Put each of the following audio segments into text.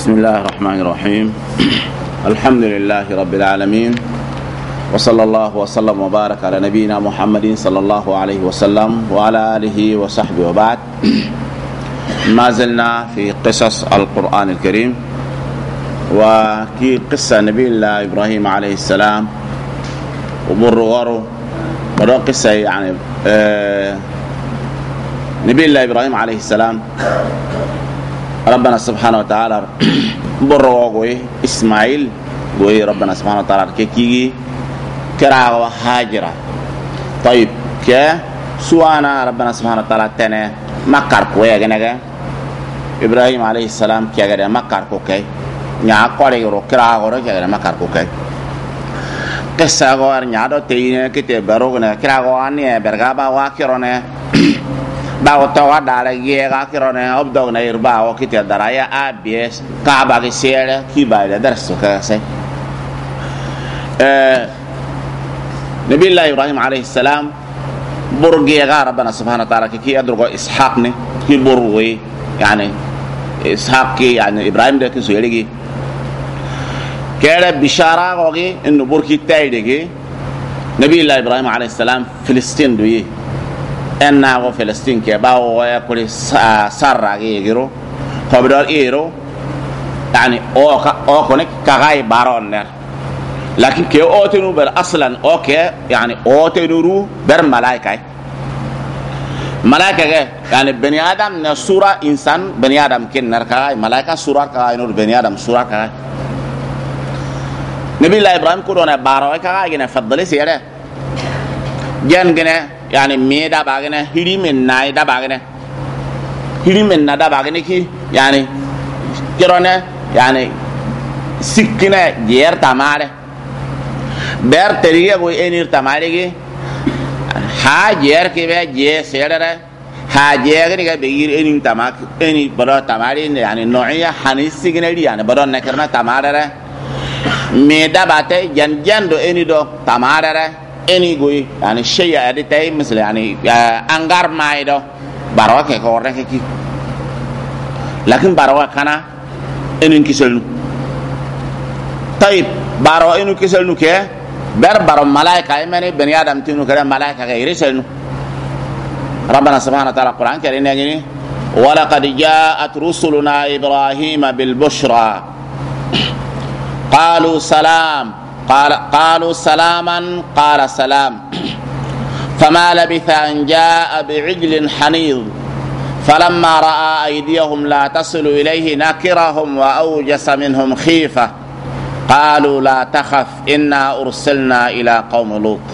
بسم الله الرحمن الرحيم. الحمد لله رب العالمين، وصلى الله وسلم وبارك على نبينا محمد صلى الله عليه وسلم وعلى آله وصحبه وبعد. ما زلنا في قصص القرآن الكريم، وكي قصة نبي الله إبراهيم عليه السلام وبرغره ودو قصة يعني نبي الله إبراهيم عليه السلام ربنا سبحانه وتعالى برغوي إسماعيل وي ربنا سبحانه وتعالى كيكي كرا وهاجرة. طيب كي سوانا ربنا سبحانه وتعالى تنه مكار كوي غنغا إبراهيم عليه السلام كي غدا مكار كوكاي nya kore ro kra ro ke na makar ko kai kessa go ar nya do teine kite baro na kra go ani berga ba wa kirone ba o to wa dara ye ga kirone obdo na irba o kite daraya abs ka ba ke sere ki ba da darso ka sai nabi allah ibrahim alayhi salam burgi ga rabbana subhanahu wa ta'ala ki adrugo ishaq ne ki burwi yani ishaq ki yani ibrahim de ki so yeligi كان بشارة وغي إنه بركي تايدي نبي الله إبراهيم عليه السلام فلسطين دوي إنه فلسطين كباو ويأكل سارة يجرو قبل إيرو يعني أو كونك كغاي بارون نر، لكن كي أوتنو بر أصلاً أوكي يعني أوتنو بر ملاك يعني بني آدم نصورة إنسان بني آدم كن نركاي ملاك صورة كاي نور بني آدم صورة كاي. نبي الله إبراهيم كورونا باروي كا جينا فضلي سيره جن جنا يعني ميدا باغنا هيري من نايدا باغنا هيري من نادا باغنا كي يعني كورونا يعني سكنا جير تماره بير تريه بو انير تماره كي ها جير كي بي جي سيره ها جير كي بيير انين تماك اني برا تماره يعني نوعيه حنيس سيغنالي يعني برا نكرنا تماره ميدا باتي جن دو اني دو تمارره اني غوي يعني شيء ادي تاي مثل يعني انغار ماي دو باروك كورك كي لكن باروك كان اني كيسلنو. طيب بارو اني كيسلنو كي بارو ملائكه ايمني بني ادم تنو كده ملائكه غير يسلنو. ربنا سبحانه وتعالى القران كريم يجي ولقد جاءت رسلنا ابراهيم بالبشرى قالوا سلام قالوا سلاما قال سلام فما لبث أن جاء بعجل حنيظ فلما رأى أيديهم لا تصل إليه نكرهم وأوجس منهم خيفة قالوا لا تخف إنا أرسلنا إلى قوم لوط.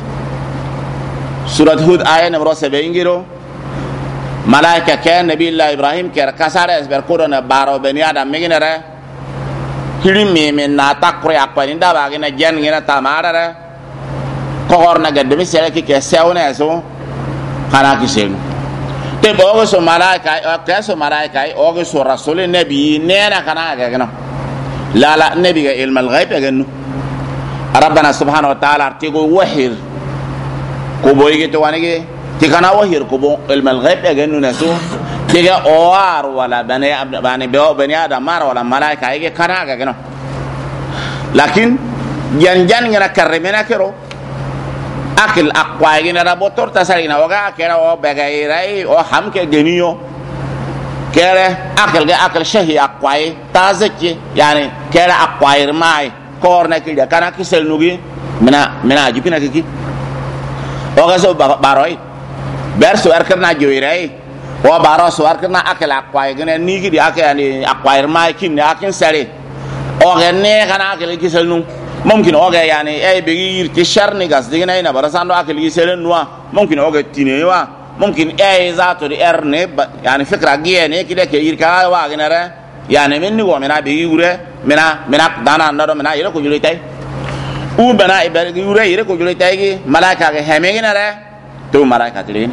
سورة هود آية نمبر 7 ملائكة كان نبي الله إبراهيم كركسار اسبر كورنا بارو بني آدم ميغنره hirimi men na takre akwani da ba gina jan gina tamara ko horna gadde mi sele ki ke sewne so kana ki selu te bogo so malaika o go so rasul nabi nena kana ga gina la nabi ga ilm al ghaib ga nu rabbana subhanahu wa ta'ala artigo wahir ko boyge to wanige ti kana wahir ko bo ilm al ghaib ga nu na so tiga oar wala bani adam mar wala malaika yake kana ga gano lakin jan ngana karremena kero akil aqwa gina rabotor tasarina waga kera o bagairai o hamke geniyo kere akil shahi aqwa tazaki yani kera aqwa irmai korna kida kana kisel nugi mina jipina kiki oga so baroi berso erkarna joirai wa baro suar kana akal akwai gane ni gidi akani akwai mai kin ne akin sare o gane kana akal gisel nu mumkin o ga yani ay be yir ti sharni gas digina ina barasando akal gisel nu mumkin o ga tinewa mumkin ay zato di erne yani fikra giene kide ke yir ka wa gane ra yani minni go mena be yure mena dana ndado mena yire ko julitay u bana ibe yure yire ko julitay gi malaika ga hemegina ra to malaika tilin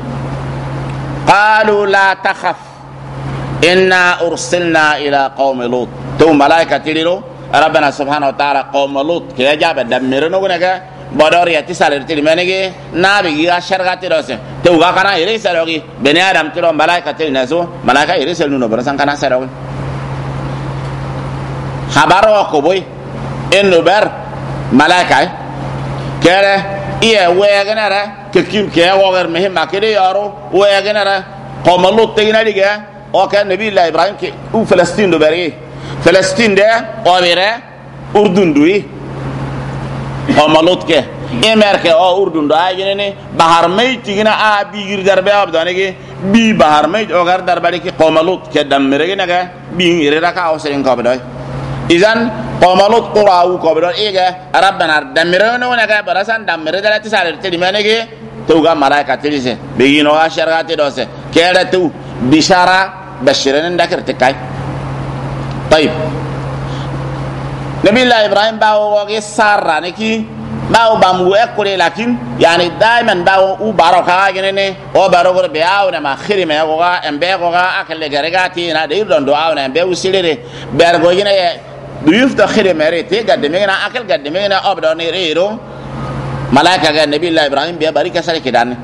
قالوا لا تخف إنا أرسلنا إلى قوم لوط. تو ملائكة تلو ربنا سبحانه وتعالى قوم لوط كي جاب دمرنا ونجا بدور يتسال تلمنجي نبي يا شرقة تلوسه تو كنا يرسل لوجي بني آدم تلو ملائكة تلناسو ملائكة يرسل نو برسان كنا سروي habaro ko boy enno ber malaika kere iya weganara ke kim ke wogar mehe makede yaro weganara qomalo tegina diga o ka nabi allah ibrahim ke u Palestine do bari Palestine de o bere urdun duyi qomalo ke emer ke o urdun do ayene bahar may tigina a bi gir darbe abdane ke bi bahar may o gar darbali ke qomalo ke damere ke naga bi ngire raka o serin ko bedoy izan qamalut qura'u qabra ega rabbana damirano naga barasan damire dalati sare tedi manege tuga malaika tilise begino asharati dose kera tu bishara bashiran ndakir tikai tayib nabi allah ibrahim bawo ge sarra neki bawo bamu ekole lakin yani daiman bawo u baraka genene o baroko be awna ma khiri me go ga embe go ga akle garagati na de don do awna embe usilere bergo gine duyuf da khire merete gadde megena akal gadde megena obdo ne rero malaika ga nabi allah ibrahim be barika sare kidan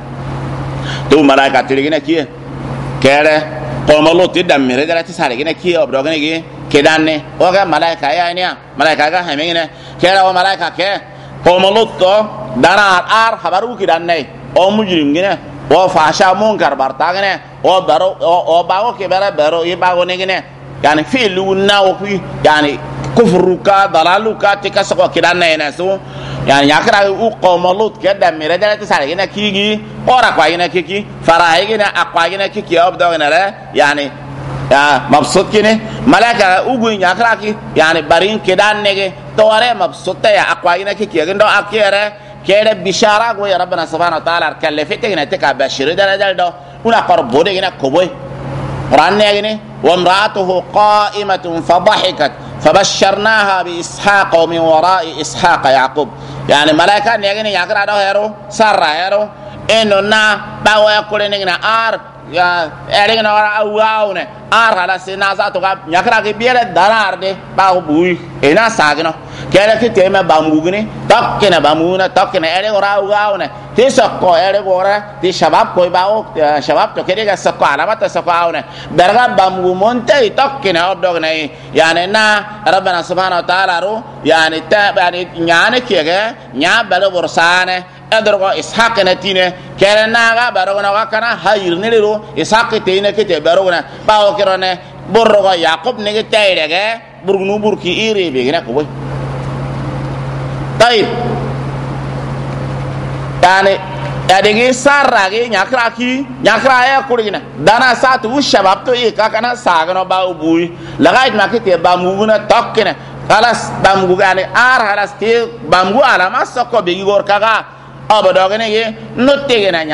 to malaika tiligina kiye kere qomalo tidam mere garati sare gina kiye obdo gane ge kidanne o ga malaika ya ne malaika ga hamegena kere o malaika ke qomalo to dana ar habaru kidanne o mujrim gine o fasha munkar bartagane o baro o bago ke baro e bago ne gine yani fi'lu nawi yani kufruka dalaluka tikasako kidanna ina so yani yakra u qawmalut kedda mere dalati sare gina kigi ora kwa gina kiki farahi gina akwa gina kiki abdo gina la yani ya mabsut kine malaka ugu yakra ki yani barin kidanne ge tore mabsutta ya akwa gina kiki gindo akere kede bishara go ya rabbana subhanahu wa ta'ala kallafete gina tika bashir dalal do una qarbo gina koboy قرآن يقول وامرأته قائمة فضحكت فبشرناها بإسحاق ومن وراء إسحاق يعقوب يعني ملائكة يقول يقرأ ده هيرو سر هيرو إنه نا باو يقول إننا آر ya ering na ora awawne ar hala sina za to ga nyakra ke biere darar de ba bui ena sagno kere ke tema bamugni tokkene bamuna tokkene ere ora awawne ti sakko ere ora ti shabab koi bawo shabab to kere ga sakko alamat sakko awne berga bamu monte tokkene oddogne yani na rabbana subhanahu wa ta'ala ru yani ta yani nyane kege nya balo borsane adrogo ishaq natine kere naga barogona wakana hayir niliro ishaq teine kete barogona bawo kirone borrogo yaqub nege tayrege burgnu burki ire begina ko boy tayib yani adegi sarrage nyakra ya kurigina dana satu shabab to e kakana sagano bawo buy lagait makete bamuguna tokkene kalas bamugu gane ar halas te bamugu alama sokko begi gor kaga aba dogene ye notte na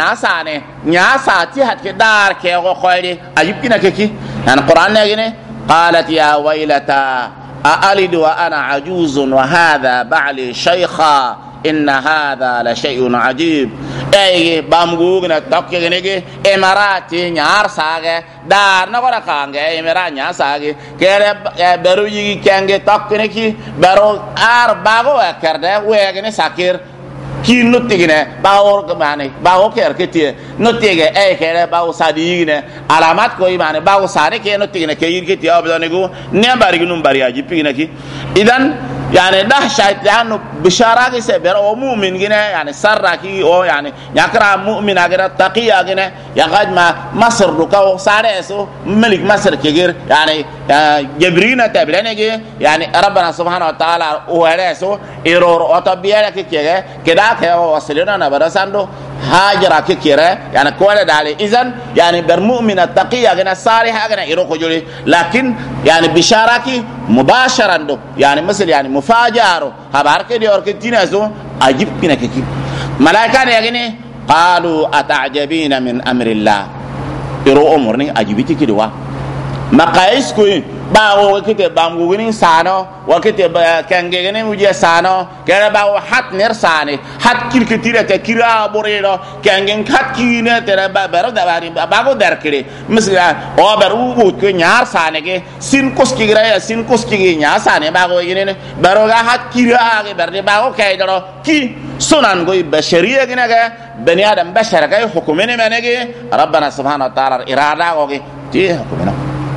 nyasa ti hat ke dar ke go khoyde ayibina ke ki an qur'an ne gene qalat ya waylata a'alidu wa ana ajuzun wa hadha ba'li shaykha inna hadha la shay'un ajib ay bamgu gna tokke gene ge emarati nyar sage dar na gora kange emara nya sage kere beru yigi kenge tokke ne ki beru ar bago kerde we gene sakir ki nutigine bawo mane bawo ker ketie nutige e kere bawo sadigine alamat ko imane bawo sare ke nutigine ke yirke ti abdanigo ne bari gunum bari aji pigine ki idan yani dahshat yanu bishara ke se ber o mu'min gine yani sarra ki o yani yakra mu'min agra taqiya gine yaqad ma masr ruka o sare so malik masr ke gir yani jibrina tablane ge yani rabbana subhanahu wa ta'ala o reso error o tabiya ke keda ke wasilina na barasando hajra ke kire yani ko wala dale izan yani ber mu'mina taqiya gine saliha gine iro ko jori lakin yani bishara ki mubasharan do yani misal yani mufajaro habar ke di or ke tinazo ajib pina ke ki malaika ne gine qalu ata'jabina min amrillah iro umurni ajibiti ki do maqais ko bawo kete bamgu gini sano wakete kange gini muje sano kera bawo hat ner sane hat kirkitira te kira borero kangen hat kine tere baro da bari bago derkire misla o baru bu ko nyar sane ge sin koski gira ya sin koski ge nya sane bago gini ne baro ga hat kira ge berde bago kaydaro ki sunan go bashariya gina ga bani adam bashara ga hukumene menege rabbana subhanahu wa ta'ala irada go ge ti hukumena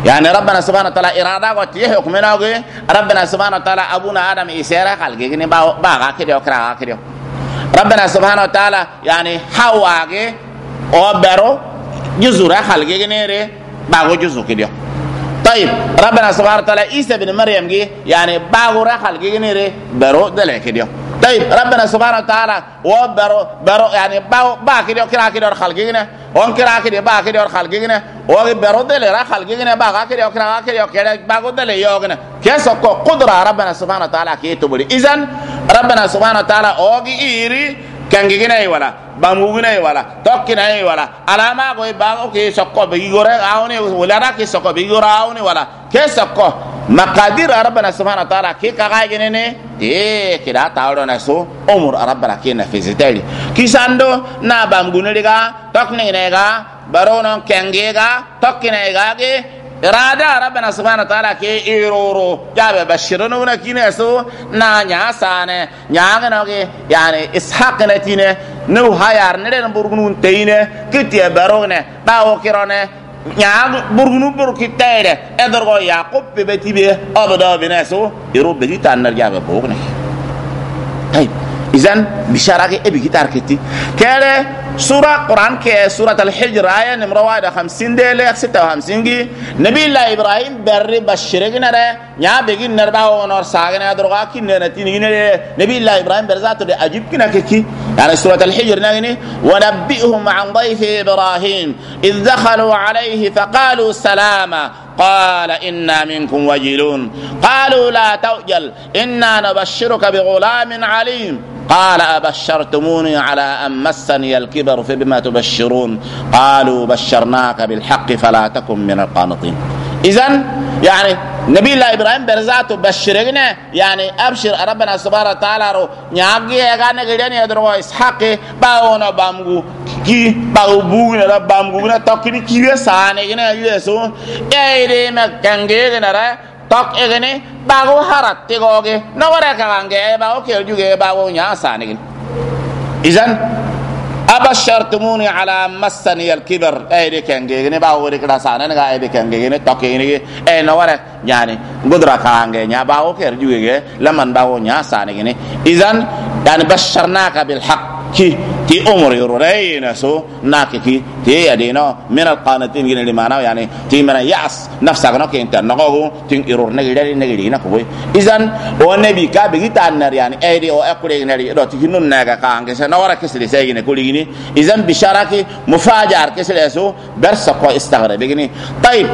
يعني ربنا سبحانه وتعالى إرادة وتيه حكمنا وجه ربنا سبحانه وتعالى أبونا آدم إسرائيل خلقه يعني باغا كده وكرا كده ربنا سبحانه وتعالى يعني حواء أو برو جزء خلقه يعني باغو جزء كده. طيب ربنا سبحانه وتعالى عيسى بن مريم يعني باغو خلقه يعني برو دلك كده. طيب ربنا سبحانه وتعالى وبرو يعني با كده وكرا كده خلقه on kira kidi ba kidi or khal gigine o berode le ra khal gigine ba ga kidi okra kidi okra ba go dele yogine keso ko qudra rabbana subhanahu wa ta'ala ki tubuli izan rabbana subhanahu wa ta'ala ogi iri kangigine wala bamugine wala tokkine wala alama go ba o ki sokko be gore awni wala ra ki sokko be gore awni wala keso ko maqadir rabbana subhanahu wa ta'ala ki ka ga gine ne kida tawdo na so umur rabbana ki na fizitali kisando na bamgune diga tokkine ga barono kengega tokkine ga ge irada rabbana subhanahu wa ta'ala ke iroro jabe bashirunu na kine so na nya sane nya ga ge yani ishaq na tine no hayar ne den burgunun teine kitiya barone bawo kirone nya burgunu burkitede edorgo yaqub be betibe abada binaso iru be tan jabe bogne hay izan bisharake ebi gitar kiti kele سورة قرآن كي سورة الحجر آية نمرة 50 ديلة 56 جي نبي الله إبراهيم بري بشرقنا ره يا بيجي نربا ونور ساقنا درغا كي نتيني نبي الله إبراهيم برزاتو دي أجيب كنا كي يعني سورة الحجر نغني ونبئهم عن ضيف إبراهيم إذ دخلوا عليه فقالوا سلاما قال إنا منكم وجلون قالوا لا توجل إنا نبشرك بغلام عليم قال أبشرتموني على أن مسني الكبر فبما تبشرون قالوا بشرناك بالحق فلا تكن من القانطين. إذن يعني نبي الله إبراهيم برزاته بشرنا يعني أبشر ربنا سبحانه وتعالى رو نياجي أغاني غيرني يدروا إسحاق باونا بامغو كي باو بوغنا بامغونا توكني كي سانه غنا يسو ايري مكانغي غنا tok egene bago harat tegoge na wara kange bago keljuge bago nya sanigin izan abashartumuni ala massani alkibar ayde kange gene bago wori kada sanane ga ayde kange gene tok egene e na wara yani gudra kange nya bago keljuge laman bago nya sanigin izan yani basharnaka bil haqq ti umur yurayna so nakiki ti adina min alqanatin gene limana yani ti mana yas nafsa kana ke inta nago tin irur nagidari nagidina ko izan o nabi ka be gitannar yani aydi o akure nari do ti hinun naga ka ange sa nawara kesli segine ko ligini izan bisharaki mufajar kesli so bersa ko istaghra begini طيب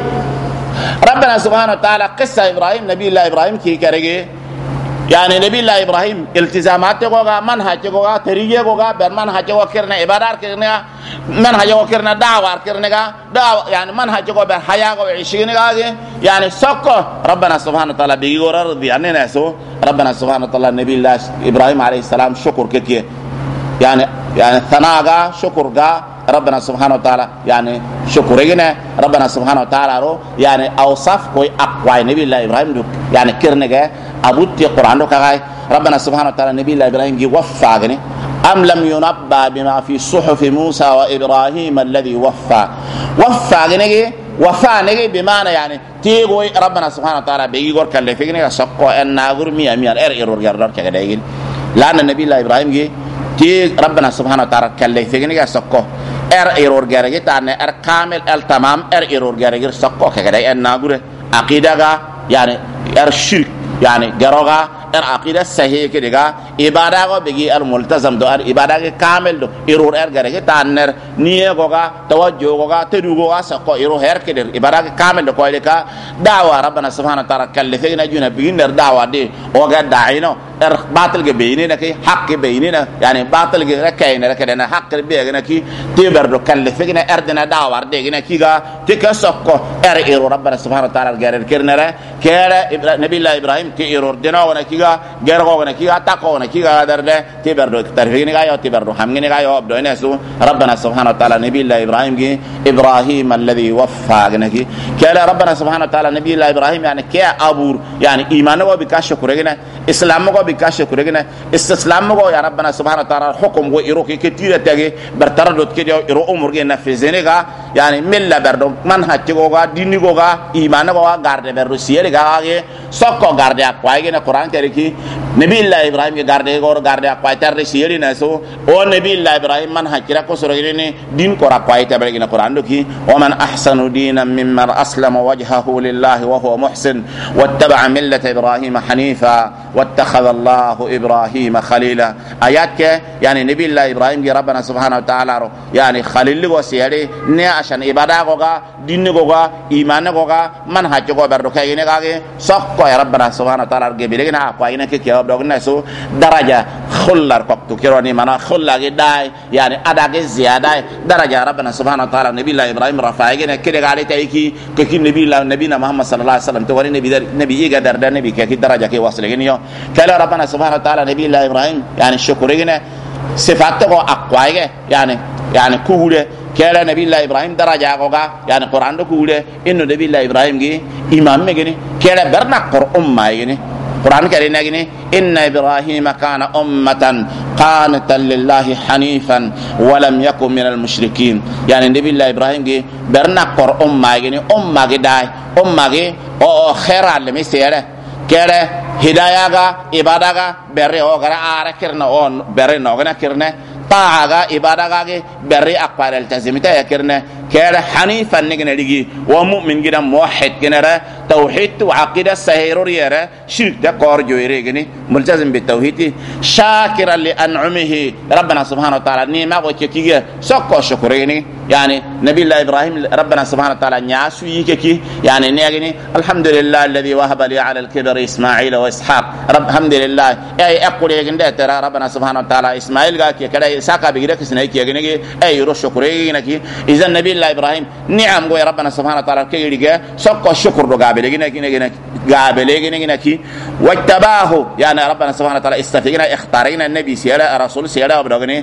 ربنا سبحانه وتعالى قصه ابراهيم نبي الله ابراهيم كي كرege يعني نبي الله إبراهيم التزامات جوجا منهج جوجا طريقة جوجا برمنهج جوجا كرنا عبادات كرنا منهج جوجا كرنا دعوة كرنا دعوة يعني منهج جوجا برحياة جوجا عيشنا يعني سكوا ربنا سبحانه وتعالى بيجور رضي عننا سو ربنا سبحانه وتعالى نبي الله إبراهيم عليه السلام شكر كتير يعني ثناء شكر ربنا سبحانه وتعالى يعني شكرنا ربنا سبحانه وتعالى يعني أوصاف كوي أقوى نبي الله إبراهيم يعني كرنا أبوتي القرآن كاي ربنا سبحانه وتعالى نبي الله إبراهيم وفى أم لم ينبأ بما في صحف موسى وإبراهيم الذي وفى وفى نجي بمعنى يعني تيجي ربنا سبحانه وتعالى بيجور كلفيني سقوا أن ناقر مية إيرور جردار كذا يجين لأن النبي الله إبراهيم تي ربنا سبحانه وتعالى كلفيني سقوا إيرور جرجة تاني كامل التمام إيرور جرجة سقوا كذا أن ناقر عقيدة يعني شرك يعني جروغا عقيدة صحيح كده إبادة کو بيجي الملتزم دو إبادة كامل دو إيرور جرجة تانر نية كوكا توجه كوكا تدوغا سكوا إيرور كده إبادة كامل دو كويلة كا دعوة ربنا سبحانه وتعالى كلفنا جونا بيجينر دعوة دي وقع داعينه باطل كبيننا كي حق كبيننا يعني باطل كيننا كده حق كبيننا كي تبردو كلفنا أردنا دعوة دينا كيغا تكسكوا إيرور ربنا سبحانه وتعالى جرر كرنا كره نبي الله إبراهيم كي إيرور دينا ونا كيغا جرغو ونا كيغا تاكو ونا كيغا درده تبردو ترفيني غايو تبردو حمغني غايو أبدو إنسو ربنا سبحانه وتعالى نبي الله إبراهيم كي إبراهيم الذي وفى جنكي كره ربنا سبحانه وتعالى نبي الله إبراهيم يعني كي أبور يعني إيمانه وبكاش شكرنا islam go bi ka shukure gina istislam go ya rabbana subhanahu wa ta'ala hukum go iro ke tira tage bertara dot ke iro umur ge na fezene ga yani milla berdo man hatti go ga dini go ga iman go ga garde berdo siere ga ge sokko garde akwa ge na quran tere ki nabi allah ibrahim ge garde akwa tere siere na so o nabi allah ibrahim man hakira ko soro ge ne din ko rakwa tere ge na quran do ki wa man ahsanu dinan mimman aslama wajhahu lillahi wa huwa muhsin wattaba'a millata ibrahim hanifa wattakhadha allah ibrahim khalila ayat ke yani nabi allah ibrahim ge rabbana subhanahu wa ta'ala yani khalil go siere ne ashan ibada go ga din go ga iman go ga man hajjo go berdo kay ne ga ge sokko ya rabbana subhanahu wa ta'ala ge bele na ko ina ke ke do na so daraja khullar ko to kironi mana khulla ge dai yani ada ge ziyada daraja rabbana subhanahu wa ta'ala nabi allah ibrahim rafa ge ne ke ga le tay ki ke ki nabi allah nabi na muhammad sallallahu alaihi wasallam to wani nabi ga darda nabi ke ki daraja ke wasle ge yo kala rabbana subhanahu wa ta'ala nabi allah ibrahim yani shukure ge ne sifat ko aqwa ge yani kuhure kala nabi allah ibrahim daraja ko ga yani quran do kuhure inno nabi allah ibrahim ge imam me ge ni kala berna qur umma ge ni quran kare na ge ni inna ibrahima kana ummatan qanitan lillahi hanifan wa lam yakun minal mushrikin yani nabi allah ibrahim ge berna qur umma ge ni umma ge dai umma ge o khaira le misere kere hidayah ga ibadah ga berre o gara ara kirna on berre no gana kirne taaga ibadah ga ge berre aqbal altazimita ya kirne kere hanifan nigna digi wa mu'min gida muwahhid gina توحيد وعقيدة سهيرور يرى شرك ده قار جويري جني ملتزم بالتوحيد شاكرا لأنعمه ربنا سبحانه وتعالى نيما وكيكي سكو شكريني يعني نبي الله إبراهيم ربنا سبحانه وتعالى نياسو يكي يعني نيجني الحمد لله الذي وهب لي على الكبر إسماعيل وإسحاق الحمد لله أي أقول يجند ترى ربنا سبحانه وتعالى إسماعيل قال كذا ساكا بيجرك سنيك يجني أي روش شكريني إذا نبي الله إبراهيم نعم قوي ربنا سبحانه وتعالى كي يجي سكو شكر قابلين كي واتباه يعني ربنا سبحانه وتعالى استفينا اختارنا النبي سيرا رسول سيرا وبدغني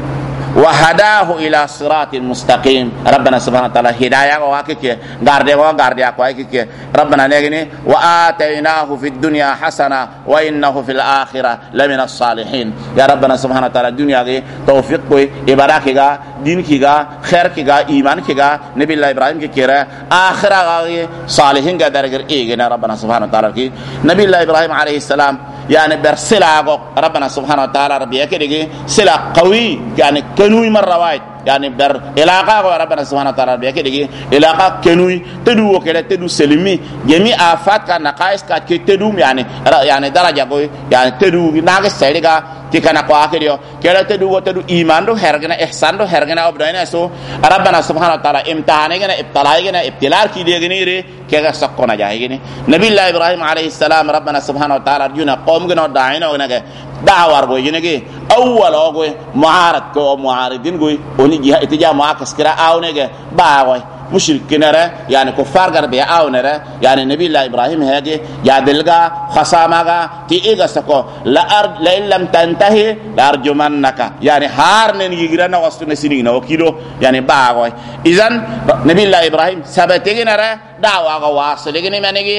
وهداه الى صراط المستقيم ربنا سبحانه وتعالى هدايه واكك غاردي اكواكك ربنا نغني واتيناه في الدنيا حسنه وانه في الاخره لمن الصالحين يا ربنا سبحانه وتعالى الدنيا دي توفيق كوي ابراكيغا دينكيغا خيركيغا ايمانكيغا نبي الله ابراهيم كيرا اخره صالحين درجه ايغنا ربنا سبحانه وتعالى كي نبي الله ابراهيم عليه السلام يعني برسلا ربنا سبحانه وتعالى ربي يكدي سلا قوي يعني كنوي مرة واحد يعني بر علاقة ربنا سبحانه وتعالى ربي يكدي علاقة كنوي تدو وكذا تدو سلمي جميع آفات كنقائص كتدو يعني درجة قوي يعني تدو ناقص سيرك كنا قاكريو كلا تدو إيمان دو هرجنا إحسان دو هرجنا أبدانا سو ربنا سبحانه وتعالى امتحاننا ابتلاءنا ابتلاء كي ديجني كذا سقنا جاهيني نبي الله إبراهيم عليه السلام ربنا سبحانه وتعالى جونا قوم جنا داعينا ونجى دعوة ربوي جنجي أول أقوي معارض كو معارضين قوي ونجي اتجاه معاكس كرا أو نجى باوي مشركين را يعني كفار غربي أو نرا يعني نبي الله إبراهيم هاجي يا دلغا خصامغا تيغا سكو لا إن لم تنتهي لأرجمنك يعني هارن يغرنا وستنا سنين وكيلو يعني باغوي إذن نبي الله إبراهيم سبتين را دعوة واصلين منيجي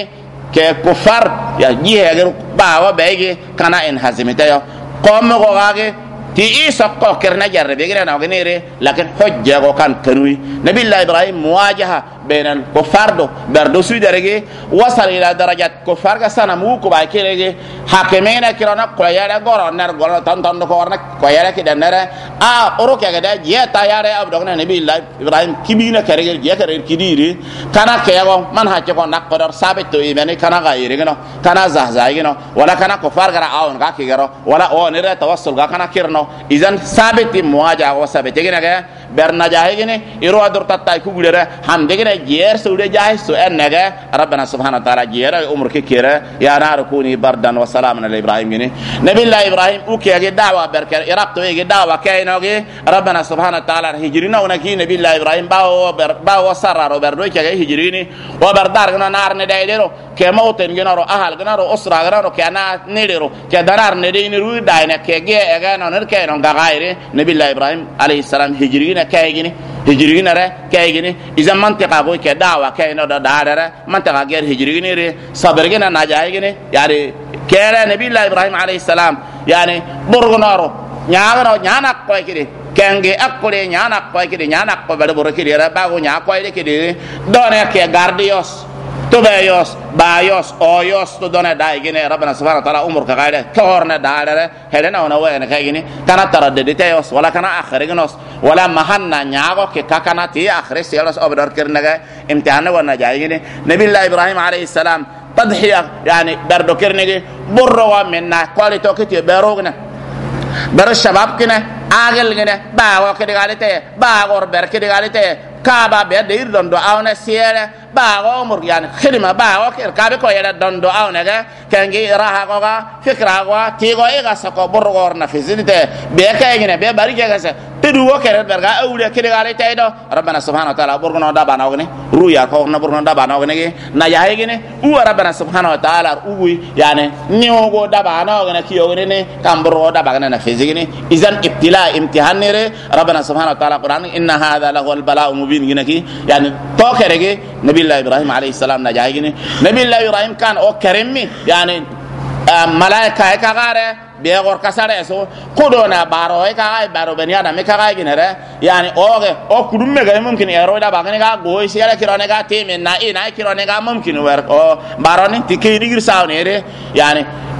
كفار يا جيه باغو بيجي كنا إن هزمتيو قوم غاغي تي سقو كرنا جرب يغرنا وغنيري لكن حجه كان كنوي نبي الله ابراهيم مواجهه بين الكفار بردو سويدرغي وصل الى درجه كفار سنه موكو باكيرغي حاكمين كيرانا كويالا غورنر غورن تان كورنا كويالا كدنره اوروك يغدا جيتا ياري ابدغنا نبي الله ابراهيم كبينا كرغي جيكري كديري كانا كيغو من حاجه نقدر ثابت تو يمني كانا غايرغنا كانا زازايغنا ولا كانا كفار غرا اون غاكيغرو ولا او نره توسل غاكنا كيرنو إذن ثابت مواجهة وثابت جينا كه برنا جاهي جيني إرو أدور تطاي كوغلرا هم جينا جير سودة جاهي سؤال نجا ربنا سبحانه وتعالى جير أمر كيرا يا نار كوني بردا وسلاما على إبراهيم جيني نبي الله إبراهيم أوكي أجي دعوة بركة إرابط ويجي دعوة كائنه جي ربنا سبحانه وتعالى هجرنا ونكي نبي الله إبراهيم باو سرر وبردوي كجي هجريني وبردار جنا نار ندايدرو كموتن جنا رو أهل جنا رو أسرة جنا رو كأنا نديرو كدنار نديني رو داينا كجي أجانا نركي غايره نبي الله ابراهيم عليه السلام هجرينا كايغني هجرينا را كايغني اذا منطقه بو كدعوه كاينو دادره منطقه غير هجرينا ري صبرغنا ناجايغني يعني كيرا نبي الله إبراهيم عليه السلام يعني برغنارو نانا كوي كده كانجي أكولي نانا كوي كده نانا كوي بدو كده رباغو نانا كوي كده دوني كي غارديوس تبايوس بايوس اويوس تو دونا داي غيني ربنا سبحانه وتعالى عمر كغايده كورنا داله هلنا ونا وين كايني كانا ترددتيوس ولا كانا اخرجنوس ولا مهنا نياغو كي كاكانا تي اخر سيلوس اوبدر كرنغا امتحان ونا جايني نبي الله ابراهيم عليه السلام تضحيه يعني بردو كرنغي بروا منا كواليتو كتي بروغنا بر الشباب كنا اغل غنا باو كدي غاليتي باغور بر كدي غاليتي كابا بيدير دوندو اونا سيره باغو مر يعني خدمه باغو كابي كو يدا دوندو اونا كانغي راها كوغا فكراغوا تيغو ايغا سكو برغور نفيزيته بيكايغنا بي باريغا تدو وكر برغا اولي كدي غاليتي دو ربنا سبحانه وتعالى برغنو دابا نوغني رويا كو نبرغنو دابا نوغني نياهيغني او ربنا سبحانه وتعالى اوي يعني نيوغو دابا نوغني كيوغني كامبرو دابا نفيزيغني اذا ابتلاء امتحان ربنا سبحانه وتعالى قران ان هذا له البلاء المبين جنكي يعني توكرغي نبي الله ابراهيم عليه السلام نجايغني نبي الله ابراهيم كان او كريمي يعني ملائكه كغاره بيغور كساره سو كودونا بارو كاي بارو بنيادا مكاي جنره يعني او كودم مغا ممكن يرودا باغنيغا غوي سيلا كيرونيغا تيمي نا كيرونيغا ممكن ور او باروني تيكي ديغير ساونيري يعني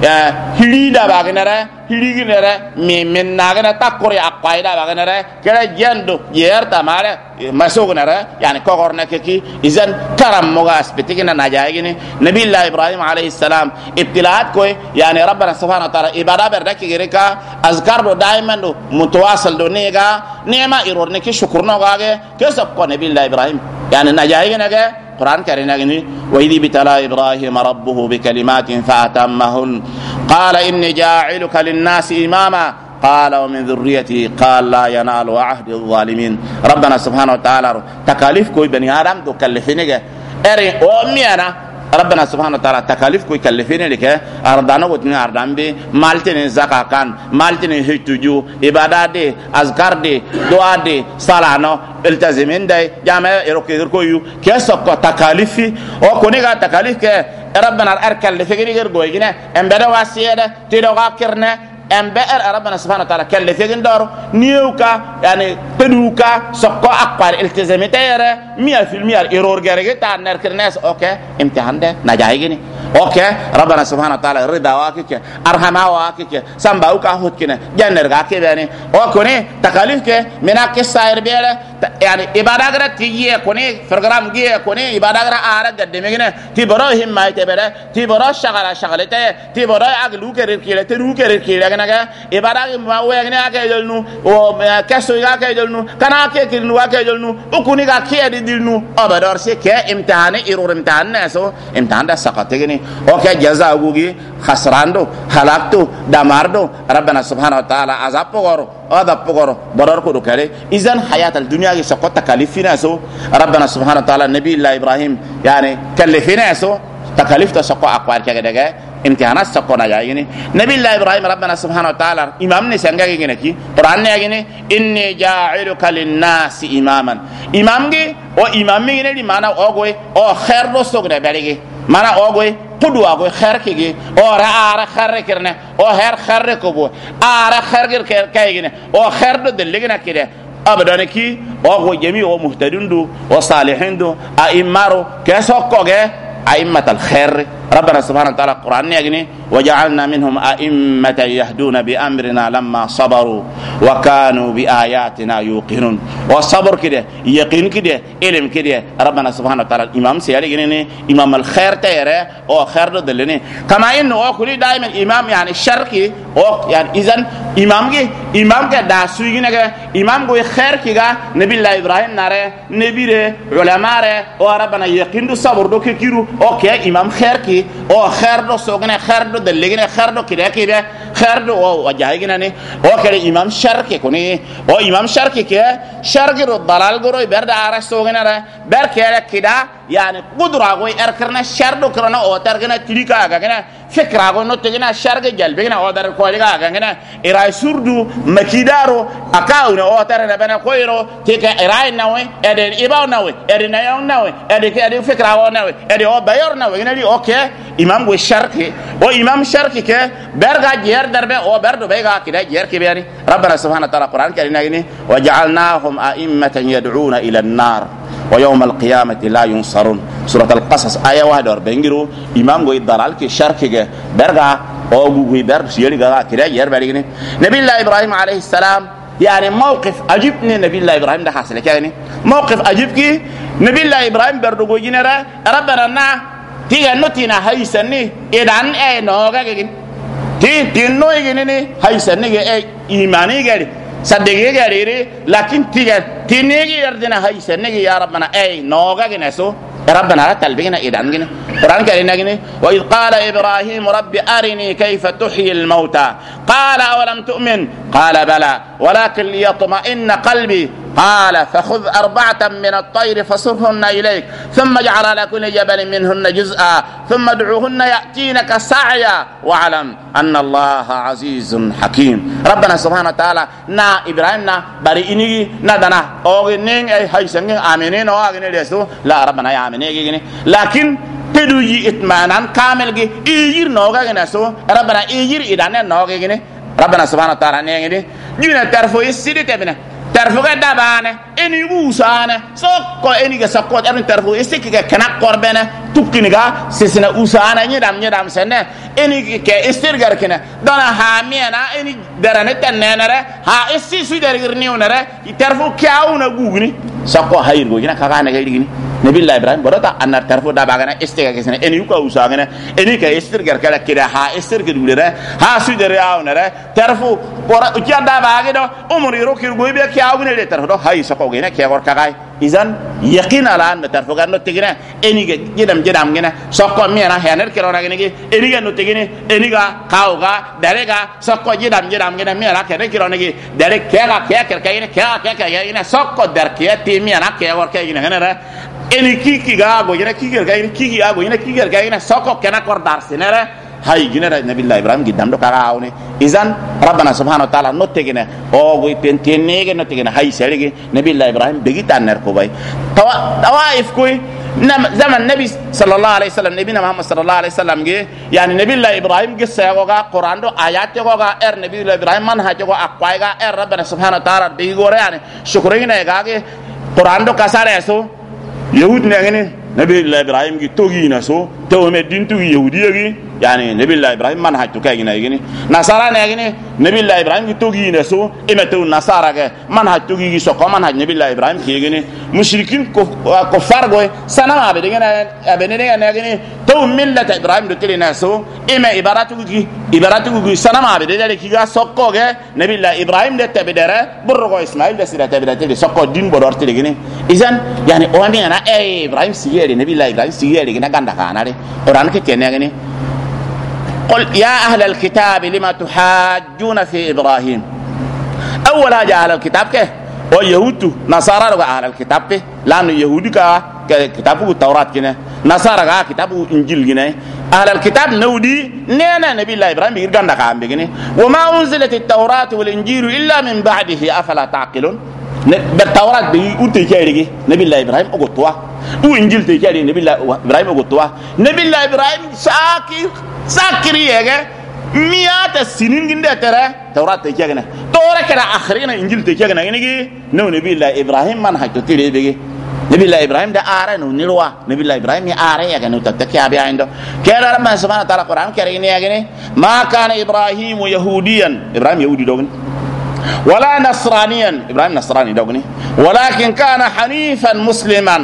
هيدا باغنره هيغنره من ناغنا تاكوري اقايدا باغنره كلا جندو يرتا مال مسوغنره يعني كوغورنا كي اذن كرم موغاس بتيغنا ناجايغني نبي الله ابراهيم عليه السلام ابتلاءات كوي يعني ربنا سبحانه وتعالى عباده بردك غيرك اذكار دو دائما دو متواصل دو نيغا نيما ايرورنكي شكرنا غاغه كسب كو نبي الله ابراهيم يعني ناجايغنا قرآن كريم وإذ ابتلى إبراهيم ربه بكلمات فأتمهن قال إني جاعلك للناس إماما قال ومن ذريتي قال لا ينال عهد الظالمين ربنا سبحانه وتعالى تكاليف كوي بني آدم دو كلفينك أري أميانا ربنا سبحانه وتعالى تكاليف كوي كلفيني لك أردانا وتني أردان بي مالتني زكاة كان مالتني هيتوجو إبادة دي أذكار دي دعاء دي صلاة التزمين دي جامع يروكيو كيسوكو تكاليفي أو كونيغا تكاليف كي ربنا أركل لفكري غير غويغنا أمبدا واسيادة تيدوغا كرنا أمبئر ربنا سبحانه وتعالى كلفين دار نيوكا يعني تدوكا سقى أقوال التزامتيره 100% إيرور جارجة تانر كرناس أوكي امتحان ده نجاهيني أوكي ربنا سبحانه وتعالى رضا واكيك أرحم واكيك سامباوكا هوتكنا جنر غاكي بني أوكوني تكاليف كه مناك السائر بيله يعني إبادة غير تيجي كوني فرغرام جيه كوني إبادة غير آرا قدمينه تبرو هم ما يتبره تبرو شغلته تبرو أغلو كريكيله ترو كريكيله naga ibada ma wegni ake jolnu o kesso ake jolnu kana ake kirnu ake jolnu ukuni ga kiyadi dilnu abador se ke imtihani irur imtihan naso imtihan da saqategni o ke jaza gugi khasrando halakto damardo rabbana subhanahu wa ta'ala azab pogoro adab pogoro badar ko do kare izan hayat al dunya gi saqata kalifina so rabbana subhanahu wa ta'ala nabi allah ibrahim yani kalifina so takalifta saqa aqwar ke daga امتحانات سقونا جايني نبي الله ابراهيم ربنا سبحانه وتعالى امامني سانغاغي نكي قران نيغي اني جاعلك للناس اماما امامغي او امامي ني مانا اوغوي او خير دو سوغنا باريغي مانا اوغوي تدو اوغوي خير كيغي او را خير كرنا او خير كوبو خير كايغي او خير دو دلغنا كده ابدا نكي اوغو جميع مهتدين دو وصالحين دو ائمارو كسوكوغه ائمه الخير ربنا سبحانه وتعالى القرآن يغني وجعلنا منهم أئمة يهدون بأمرنا لما صبروا وكانوا بآياتنا يوقنون والصبر كده يقين كده علم كده ربنا سبحانه وتعالى الإمام سيالي إمام الخير تيره أو خير دلني كما إنه كل دائما إمام يعني الشركي أو يعني إذن إمام كداسوي نجا إمام كوي خير كيغا نبي الله إبراهيم ناره نبي علماء أو ربنا يقين دو صبر دو كيرو أو كي إمام خير كي او خير دو سوغنا خير دو دلغنا خير دو كده كده خير دو وجايغنا ني او كده امام شركي كوني او امام شركي كده شركي رو ضلال غرو برد ارا سوغنا بر كده يعني قدرة غوي اركرنا شر دو كرنا او ترغنا تريكا غنا فكرة غو نوتغنا شرك جلبنا او در كوليغا غنا اراي سوردو مكيدارو اكاو او ترنا بنا كويرو تيكا اراي ناوي ادن ايباو ناوي ادن نايو ناوي ادن فكرة او ناوي ادن او بايور ناوي غنا اوكي امام وشركي وإمام شركك برغا جير دربه أو بردو بيغا كده جير كبيري ربنا سبحانه وتعالى القرآن كريم وجعلناهم أئمة يدعون إلى النار ويوم القيامة لا ينصرون سورة القصص آية 41 إمام غوي دلال كي شركك برغا أو غوي برد سيري غا كده جير بريغني نبي الله إبراهيم عليه السلام يعني موقف عجبني نبي الله إبراهيم ده حاصل يعني موقف عجبك نبي الله إبراهيم بردو جينرا ربنا نا تيجا نوتينا هاي سني إدان أي نوغا جين تي نوي جيني هاي سني أي إيماني جري صدقي جري لكن تيجا تينيجي يردنا هاي سني يا ربنا أي نوغا جينسو ربنا لا تلبينا إدان جين القرآن كريم جين وإذ قال إبراهيم رب أرني كيف تحيي الموتى قال أولم تؤمن قال بلى ولكن ليطمئن قلبي قال فخذ 4 من الطير فصرهن إليك ثم اجعل على كل جبل منهن جزءا ثم ادعوهن يأتينك سعيا واعلم أن الله عزيز حكيم ربنا سبحانه وتعالى نا إبراهيم نا بريئني نا دنا أغنين أي هايسنين آمنين وآغنين ليسو لا ربنا يا آمنين لكن تدوي إتمانان كامل جي إيجير نوغا جنسو ربنا إيجير إدانة نوغا جنسو ربنا سبحانه وتعالى نيجي جينا تعرفوا يسير تبنا تعرفوا كده بانه إني وسانه سوكو إني كسكوت أبن تعرفوا يسير كنا قربنا تبكينيكا سيسنا وسانه نيدام سنة إني كيستير غركنا دونا هامينا إني درانة تنينره ها إسي سويدر غرنيونره تعرفوا كياونا غوغني سكو هاير غوغنا كاكانا غيريني نبي الله إبراهيم برضه أن تعرفوا ده بعدنا إستير كيسنا إني يوكا وسانه إني كيستير غركلا كده ها إستير كدولره ها سويدر ياونره تعرفوا برا كيا ده بعدنا عمري روكي غوي بيا كياونا ده تعرفوا هاي سكو غينا كيا كاكاي إذن يقين على أن تعرفوا كأنه تجينا إني جدام جنا سكو مينا هنر كيلونا جنيه إني كأنه تجينا إني كاوغا داريكا سكو جدام جنا مينا كيلونا كيلونا جي داريك كيا سكو داركيا تيمينا كيا كيا هنر إني كي غاغو جنا كي غاغو جنا سكو كنا كوردار سنرة هاي جنا نبي الله إبراهيم جدام دو كاغاوني إذن ربنا سبحانه وتعالى نوتيجنا أو غوي تنتينيجي نوتيجنا هاي سيرجي نبي الله إبراهيم بيجي نركوباي توائف كوي زمن النبي صلى الله عليه وسلم نبينا محمد صلى الله عليه وسلم جه يعني نبي الله إبراهيم جه سيغوغا قرآن دو آيات يغوغا نبي الله إبراهيم من هجوغا أقوايغا ربنا سبحانه وتعالى بيجوري يعني شكرين يغاغي قرآن دو كسار يسو يهود نغني نبي الله إبراهيم جه توغي نسو تو مدين توغي يهودي يعني نبي الله إبراهيم من هجو كايغنا يغني نصارى نغني نبي الله إبراهيم جه توغي نسو إمتو نصارى من هجو توغي سوكو من هج نبي الله إبراهيم كيغني مشركين كفار غوي سنما أبدنا نغني تو ملة إبراهيم دوتلي نسو إما إباراتو سنما أبدنا كيغا سوكو نبي الله إبراهيم ده تبدره برغو إسماعيل ده سيدا تبدره سوكو دين بدورتي لغني إذن يعني أوامي أنا إبراهيم سيغيري نبي الله إبراهيم سيغيري غنا غاندا كاناري قرآن كتير قل يا أهل الكتاب لما تحاجون في إبراهيم أولا جاء أهل الكتاب كه ويهود نصارى لغا أهل الكتاب كه لأنه يهودي كتابه التوراة كنا نصارى كتابه إنجيل كنا أهل الكتاب نودي نينا نبي الله إبراهيم بيرجعنا كام بيجني وما أنزلت التوراة والإنجيل إلا من بعده أفلا تعقلون بالتوراة بيقول تيجي نبي الله إبراهيم أقطوا وإنجيل تيجي نبي الله إبراهيم أقطوا نبي الله إبراهيم ساكري يا مئات السنين جنده ترى توراة تيجي كنا توراة كنا آخرين إنجيل تيجي كنا ينيجي نو نبي الله إبراهيم من هاي تطير بيجي نبي الله إبراهيم ده آره نيروا نبي الله إبراهيم آره يا كنا تتكي أبي عنده كلا ربنا سبحانه وتعالى القرآن كريم يا كنا ما كان إبراهيم يهوديا إبراهيم يهودي دوغن ولا نصرانيا إبراهيم نصراني دوغني ولكن كان حنيفا مسلما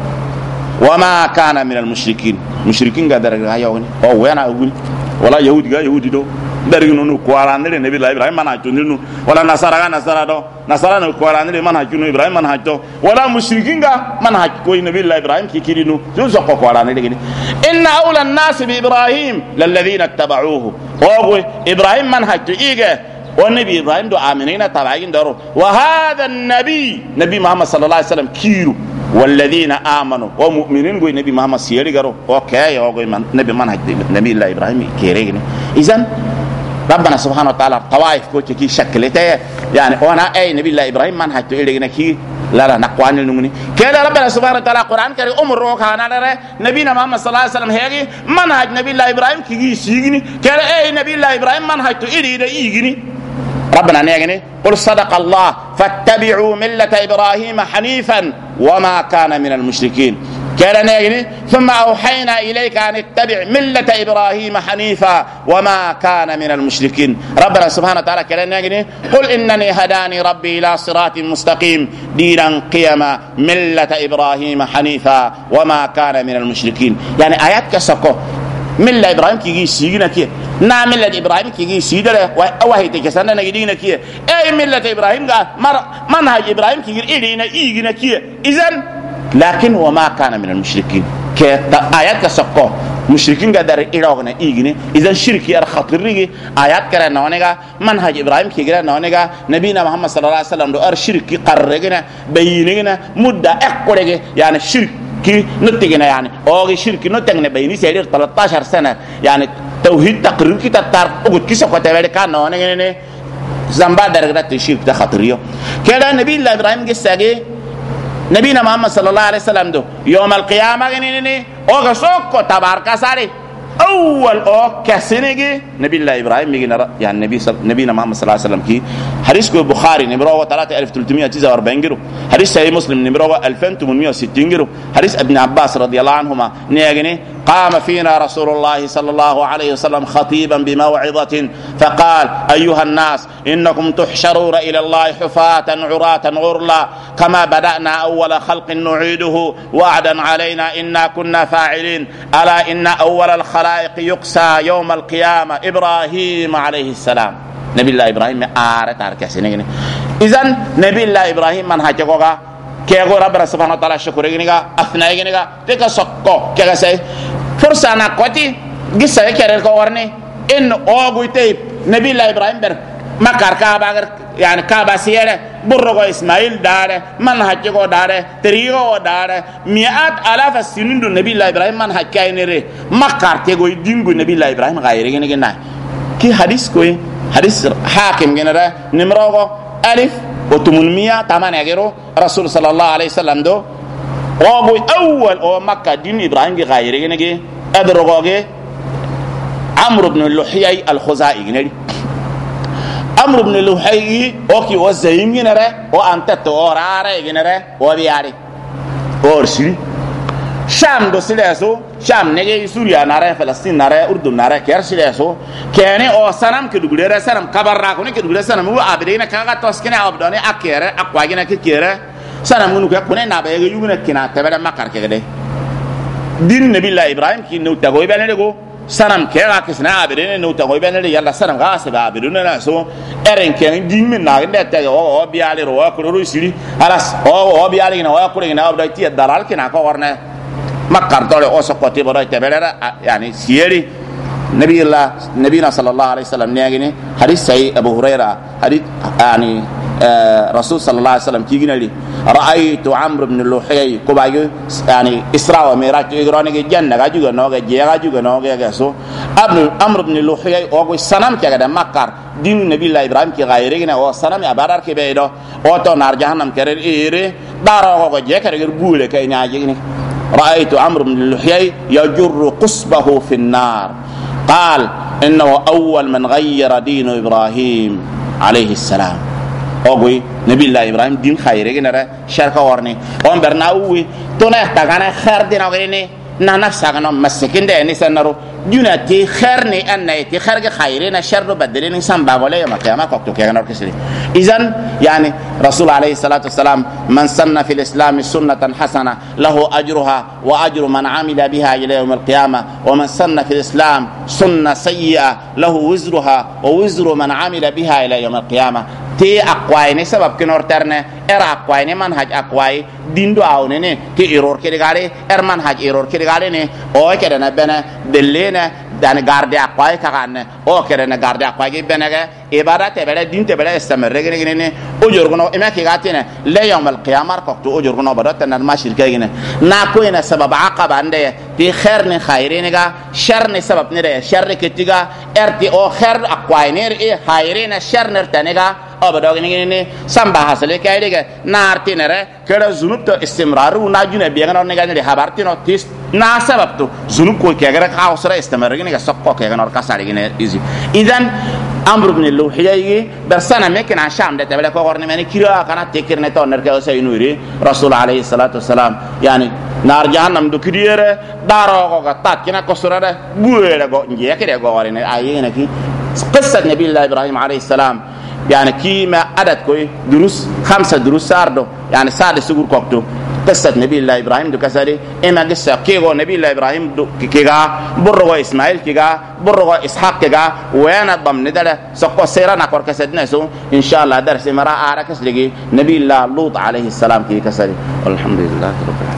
وما كان من المشركين مشركين قدر غايوني أو وين أقول ولا يهودي دو درينو نو قرآن ده نبي الله إبراهيم ما نحجونه ولا نصارى دو نصارى نو قرآن ده ما نحجونه إبراهيم ما نحجو ولا مشركين ما نحج كوي نبي الله إبراهيم كيرينو جو سقوا قرآن ده كده إن أولى الناس بإبراهيم للذين اتبعوه هو إبراهيم ما نحجو إيجا والنبي إبراهيم دو آمنين تبعين دارو وهذا نبي محمد صلى الله عليه وسلم كيرو والذين آمنوا ومؤمنين قوي نبي محمد سيري قرو اوكي يوغي نبي منهج نبي الله إبراهيم كيريني إذن ربنا سبحانه وتعالى طوائف كوتي شكلته يعني وانا اي نبي الله ابراهيم من حتى الى كي لا نقوان المؤمنين كده ربنا سبحانه وتعالى قران كريم امر روكانا نبينا محمد صلى الله عليه وسلم هيجي منهج نبي الله ابراهيم كي سيغني كده اي نبي الله ابراهيم منهج الى يغني ربنا نيغني قل صدق الله فاتبعوا ملة ابراهيم حنيفا وما كان من المشركين كده نيغني ثم اوحينا اليك ان اتبع ملة ابراهيم حنيفا وما كان من المشركين ربنا سبحانه وتعالى كده نيغني قل انني هداني ربي الى صراط مستقيم دينا قيما ملة ابراهيم حنيفا وما كان من المشركين يعني ايات كسكو ملة ابراهيم كي سيغنا كي نا ملة ابراهيم كي سيدره وهي تكسنا نغدينا كي اي ملة ابراهيم منهج ابراهيم كي يرينا ايغنا كي اذن لكن وما كان من المشركين كي آيات كسكو مشركين قدر إيراغنا إيغني إذن شركي خطري آيات كرا نونيغا منهج إبراهيم كي كرا نونيغا نبينا محمد صلى الله عليه وسلم دو شركي قررغنا بينيغنا مدة اقورغي يعني شرك كي نتيجنا يعني اوغي شركي نتيجنا بيني سيدير 13 سنة يعني توحيد تقرير كي تتار اوغد كي سكو تبالي كان نونيغا زنبا درغنا تشرك ده خطريو كده نبي الله إبراهيم قساقي نبينا محمد صلى الله عليه وسلم دو يوم القيامة غنيني اوغا سوكو تبارك ساري اول او كسنيجي نبي الله ابراهيم يعني نبينا محمد صلى الله عليه وسلم كي حديث البخاري نمره 3349 جرو حديث صحيح مسلم نمره 2860 جرو حديث ابن عباس رضي الله عنهما نيغني قام فينا رسول الله صلى الله عليه وسلم خطيبا بموعظة فقال أيها الناس إنكم تحشرون إلى الله حفاة عراة غرلا كما بدأنا أول خلق نعيده وعدا علينا إنا كنا فاعلين ألا إن أول الخلائق يقسى يوم القيامة إبراهيم عليه السلام نبي الله إبراهيم آرة إذن نبي الله إبراهيم من هجوغا كيغو ربنا سبحانه وتعالى شكرينيغا أثنائينيغا تيكا سوكو كيغا سي فرصة ناكوتي جسا يكيرل كورني إن أوغو تيب نبي الله إبراهيم بر مكار كابا يعني كابا سيارة برغو إسماعيل داره من هجوغو داره تريغو داره مئات آلاف السنين دو نبي الله إبراهيم من هجوغو مكار تيغو يدينغو نبي الله إبراهيم غيرينيغي نا كي حديث كوي حديث حاكم جنرى نمرو ألف وتمنمية تمانية غيرو رسول صلى الله عليه وسلم دو وابو أول أو مكة دين إبراهيم غيري نجي أدرجه عمرو بن اللحيي الخزاعي نري عمرو بن اللحيي أوكي وزعيم جنرى وأنت تورارة جنرى وبياري أورسي شام دو سلاسو شام نجي سوريا ناره فلسطين ناره أردن ناره كير سلاسو كأنه أو سنام كدوغلة سنام كبر راكونه كدوغلة سنام هو عبدين كذا توسكنه عبدانه أكيره أقواجنا كيره سنام منو كونه نبيه يجونه كنا تبرم ما كار كده دين نبي الله إبراهيم كي نو تقوي بينه سنام كيرا كسنا عبدين نو تقوي بينه يلا سنام غاسب عبدين ناسو إرن كأن دين من ناقد تجوا أو بيالي روا كلورو يسيري خلاص أو بيالي كنا أو كلوري كنا عبدين تي الدلال كنا كورنا ما كارتولي أوسقطي براي تبلرا يعني سيري نبينا صلى الله عليه وسلم نيجي حديث سعيد أبو هريرة حديث يعني رسول صلى الله عليه وسلم تيجينا لي رأيت عمرو بن اللحيي كوبايو يعني إسراء وميراج يقرأني جنة جاجوا نوجا جاجوا نوجا جاسو عمرو بن اللحيي أو سنام كذا مكر دين نبي الله إبراهيم كي غيرنا أو سنام يبارك كبيرة أو تو نار جهنم كرر إيره دارا أو جاك كرر بوله كأني عاجيني رأيت عمرو بن اللحيي يجر قصبه في النار قال إنه أول من غير دين إبراهيم عليه السلام أقول نبي الله إبراهيم دين خيره كنره شركة ورني أم برناوي تونا تاعنا خير دين أغني نفس أغنى مسكين ده نسأل نرو دينا تي خيرني أن تي خير خيرنا شر بدلين إنسان بعوله يوم القيامة كوكتو كأنه كسر إذن يعني رسول عليه الصلاة والسلام من سن في الإسلام سنة حسنة له أجرها وأجر من عمل بها إلى يوم القيامة ومن سن في الإسلام سنة سيئة له وزرها ووزر من عمل بها إلى يوم القيامة تي أقوى سبب كنور ترنا أقوى منهج أقوى دين دو أونني كي إيرور كده قالي منهج إيرور كده قالي نه أو كده نبنا دلنا دان غاردي أقوى كأنه أو كده نغاردي أقوى كي بنا إبادة تبلا دين تبلا استمر كده أجرنا إما كيغاتنا لا يوم القيامة كوكتو أجرنا بدرتنا الماشي كيغنا ناكوينا سبب عقب عنده تي خير خيرينغا شر سبب نرى شر كتيغا ارتي او خير اقواينير اي خيرين شر نرتنغا أبداغني سامبا حاصل كايدغا نارتي نرى كذا زنوب تو استمرار وناجنا بيغنا نغاني خبرتينو تيس نا سبب تو زنوب كو كيغرا كاوسرا استمرارغني سقو كيغنا كاسارغني ايزي اذن امر بن اللوحيه برسنا ممكن عشان ده تبلا كورني ماني كيرا كان تكرني تو نركا سينوري رسول عليه الصلاه والسلام يعني نار جهنم دو كديره دارو كو تات كنا كسره ده بويره كو نجي كده غورين ايينا كي قصه نبي الله ابراهيم عليه السلام يعني كيما عدد كوي دروس 5 دروس ساردو يعني ساد سغور كوكتو قصة نبي الله إبراهيم دو كسري إما قصة كيغو نبي الله إبراهيم دو كيغا برغو إسماعيل كيغا برغو إسحاق كيغا ويانا ضمن دالا سقو سيرانا كور كسدنا سو إن شاء الله درس مرا آركس لغي نبي الله لوط عليه السلام كي كسري والحمد لله رب العالمين.